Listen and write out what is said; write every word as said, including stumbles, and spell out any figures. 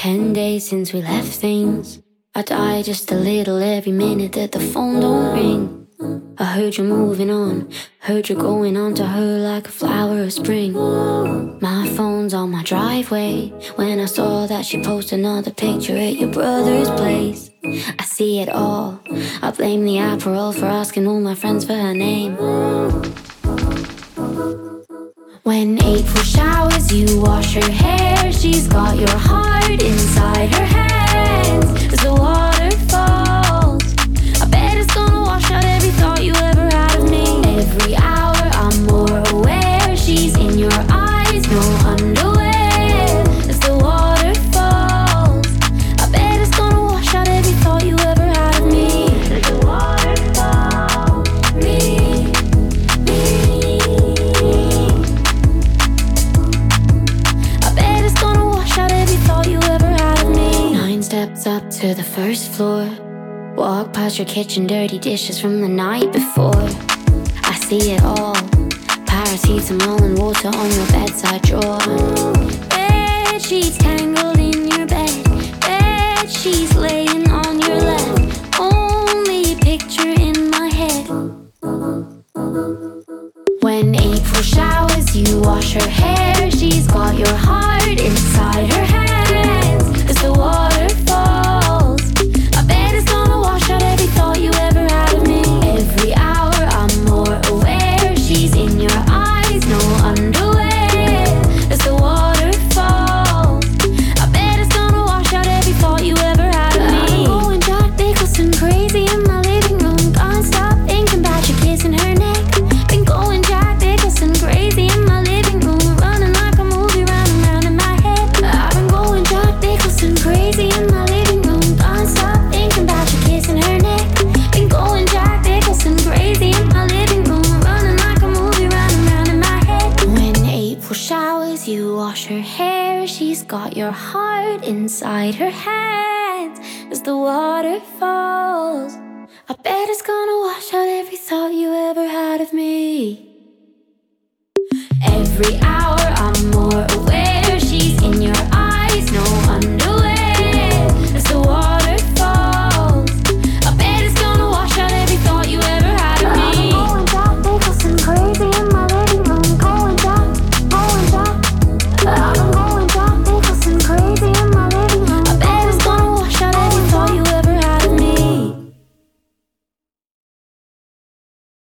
Ten days since we left things. I die just a little every minute that the phone don't ring. I heard you're moving on, heard you're going on to her like a flower of spring. My phone's on my driveway when I saw that she posted another picture at your brother's place. I see it all, I blame the Aperol for asking all my friends for her name. When April showers you wash her hair, she's got your heart inside her hands. As the water falls, I bet it's gonna wash out every thought you ever had of me. Every hour I'm more aware, she's in your eyes, no underwear. As the water falls, I bet it's gonna wash out every thought you ever had of me. As the water falls, me, me. I bet it's gonna wash out every thought you ever had of me. Nine steps up to the first floor, walk past your kitchen, dirty dishes from the night before. I see it all, paracetamol and water on your bedside drawer. Bed sheets tangled in your bed, bed sheets laying on your lap. Only a picture in my head. When April showers you wash her hair, she's got your heart inside her hands. As the water falls, I bet it's gonna wash out every thought you ever had of me. Every hour I'm more aware, she's in your eyes, no underwear. As the water falls, I bet it's gonna wash out every thought you ever had of me. I'm going Jack Nicholson crazy in my living room, can't stop thinking about you kissing her neck. Been going Jack Nicholson crazy in my living room, running like a movie round and round in my head. I've been going Jack Nicholson crazy in my living room, can't stop thinking about you kissing her neck. Been going Jack Nicholson crazy in my living room, running like a movie round and round in my head. When April showers you wash her hair, she's got your heart inside her hands. As the water falls, I bet it's gonna wash out every thought you ever had.